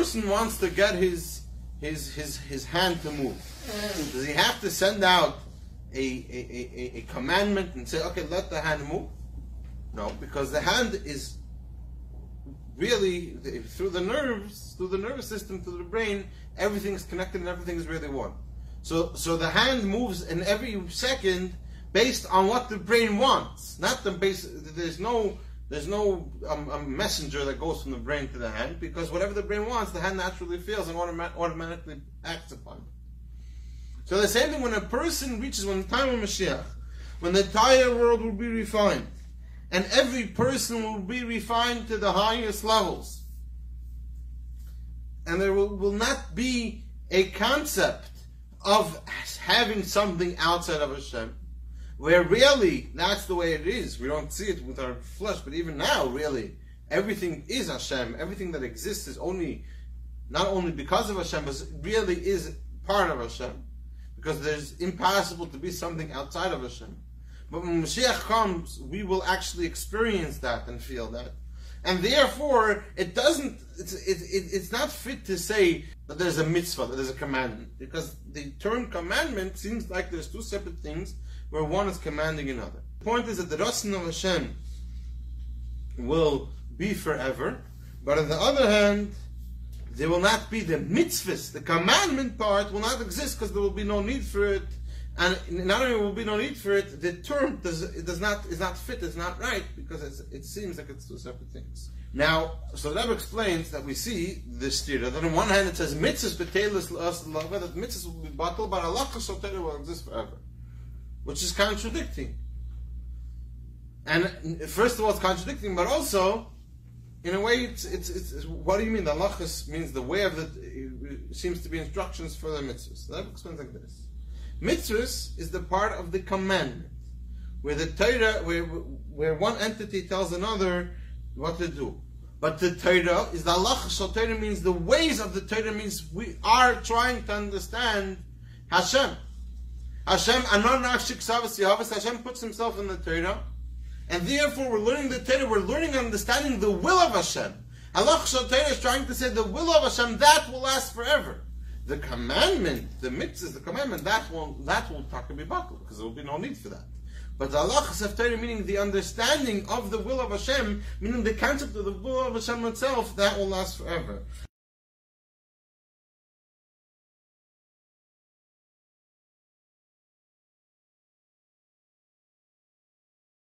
person wants to get his hand to move, does he have to send out a commandment and say, okay, let the hand move? No, because the hand is really, through the nerves, through the nervous system, through the brain, everything is connected and everything is really one. So the hand moves in every second based on what the brain wants. Not the base. There's no messenger that goes from the brain to the hand, because whatever the brain wants, the hand naturally feels and automatically acts upon it. So the same thing when a person reaches, when the time of Mashiach, when the entire world will be refined, and every person will be refined to the highest levels, and there will not be a concept of having something outside of Hashem, where really, that's the way it is. We don't see it with our flesh, but even now, really, everything is Hashem. Everything that exists is not only because of Hashem, but really is part of Hashem. Because there's impossible to be something outside of Hashem. But when Mashiach comes, we will actually experience that and feel that. And therefore, it's not fit to say that there's a mitzvah, that there's a commandment. Because the term commandment seems like there's two separate things where one is commanding another. The point is that the Ratzon of Hashem will be forever, but on the other hand, there will not be the mitzvahs. The commandment part will not exist because there will be no need for it. And not only will be no need for it, the term is not fit, it's not right, because it seems like it's two separate things. Now, so the Rebbe explains that we see this stira, that on one hand it says mitzvahs betelis l'as l'ava, that mitzvahs will be bottled, but halacha sotera will exist forever, which is contradicting. And first of all, it's contradicting, but also, in a way, it's what do you mean? The halachas means the way of it seems to be instructions for the mitzvahs. So that explains like this. Mitzvahs is the part of the commandment, where the Torah, where one entity tells another what to do. But the Torah is the halacha. So Torah means the ways of the Torah, means we are trying to understand Hashem. Hashem puts himself in the Torah, and therefore we're learning the Torah, we're learning and understanding the will of Hashem. Halach Shal Torah is trying to say the will of Hashem, that will last forever. The commandment, the mitzvah, the commandment, that will be bottled, because there will be no need for that. But the halachas of Torah, meaning the understanding of the will of Hashem, meaning the concept of the will of Hashem itself, that will last forever.